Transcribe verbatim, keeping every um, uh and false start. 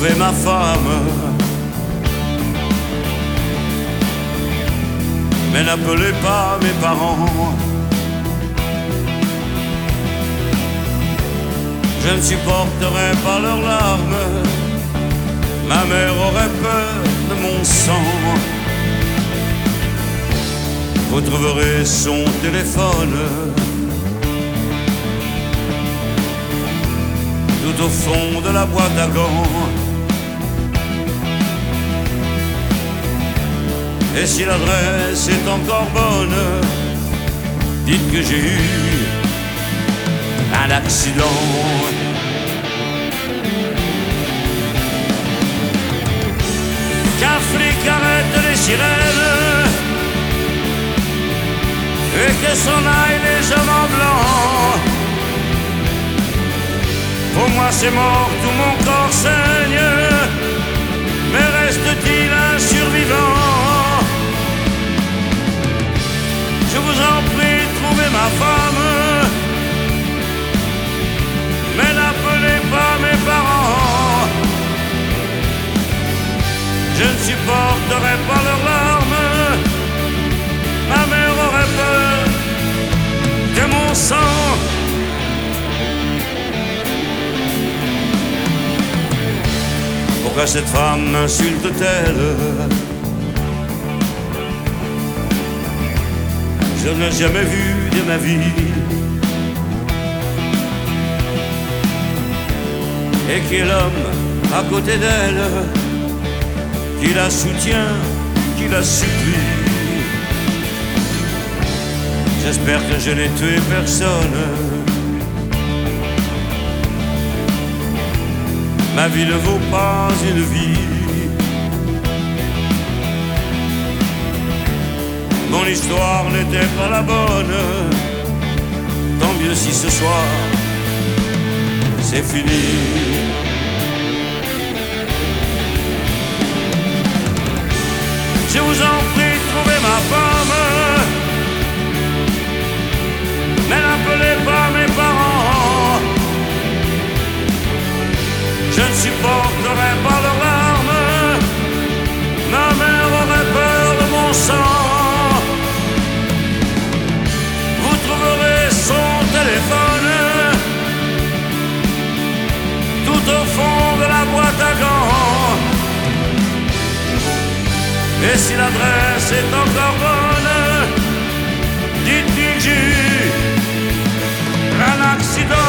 trouver ma femme. Mais n'appelez pas mes parents. Je ne supporterai pas leurs larmes. Ma mère aurait peur de mon sang. Vous trouverez son téléphone tout au fond de la boîte à gants. Et si l'adresse est encore bonne, dites que j'ai eu un accident. Qu'un flic arrête les sirènes et que s'en aillent les hommes en blanc. Pour moi c'est mort, tout mon corps saigne, mais reste-t-il un survivant? Je vous en prie, trouvez ma femme, mais n'appelez pas mes parents. Je ne supporterai pas leurs larmes. Ma mère aurait peur de mon sang. Pourquoi cette femme m'insulte-t-elle? Je ne l'ai jamais vue de ma vie. Et qui est l'homme à côté d'elle, qui la soutient, qui la supplie? J'espère que je n'ai tué personne. Ma vie ne vaut pas une vie. Mon histoire n'était pas la bonne. Tant mieux si ce soir c'est fini. Je vous en prie, trouvez ma femme, mais n'appelez pas mes parents. Je ne supporterai pas leurs larmes. Ma mère aurait peur de mon sang. Vous trouverez son téléphone tout au fond de la boîte à gants. Et si l'adresse est encore bonne, dites-lui que j'ai eu un accident.